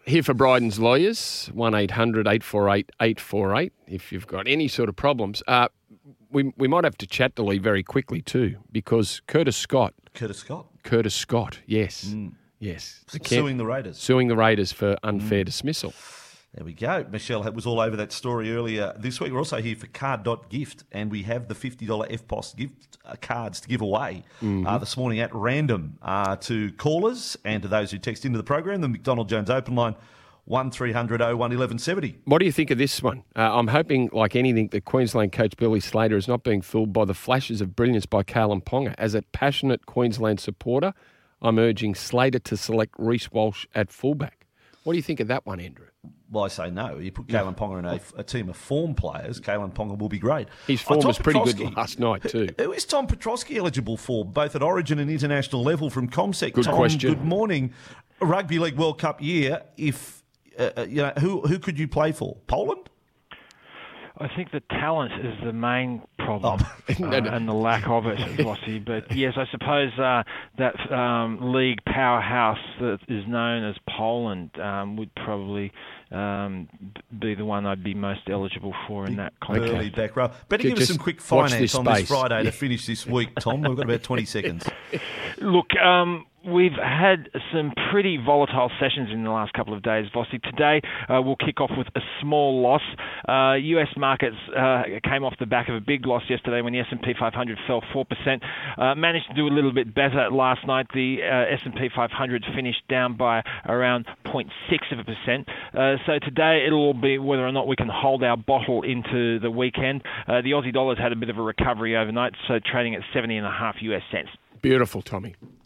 Here for Bryden's Lawyers, 1-800-848-848. If you've got any sort of problems. We might have to chat to Lee very quickly too, because Curtis Scott, yes. Yes. Suing the Raiders. Suing the Raiders for unfair dismissal. There we go. Michelle was all over that story earlier this week. We're also here for Card.gift, and we have the $50 FPOS gift cards to give away this morning at random to callers and to those who text into the program. The McDonald Jones Open Line, 1300 01 1170. What do you think of this one? I'm hoping, like anything, that Queensland coach Billy Slater is not being fooled by the flashes of brilliance by Kalen Ponga. As a passionate Queensland supporter, I'm urging Slater to select Reece Walsh at fullback. What do you think of that one, Andrew? Well, I say no. You put Kalen Ponga in a team of form players, Kalen Ponga will be great. His form was pretty good last night too. Who is Tom Petrosky eligible for, both at Origin and international level from ComSec? Good Tom, question. Good morning. Rugby League World Cup year. If who could you play for? Poland? I think the talent is the main problem and the lack of it, Vossi. But yes, I suppose that league powerhouse that is known as Poland would probably be the one I'd be most eligible for in that context. Early back row. Better give us some quick finance on this Friday to finish this week, Tom. We've got about 20 seconds. Look, we've had some pretty volatile sessions in the last couple of days, Vossi. Today, we'll kick off with a small loss. US markets came off the back of a big loss yesterday when the S&P 500 fell 4%. Managed to do a little bit better last night. The S&P 500 finished down by around 0.6%. So today, it'll be whether or not we can hold our bottle into the weekend. The Aussie dollar's had a bit of a recovery overnight, so trading at 70.5 US cents. Beautiful, Tommy.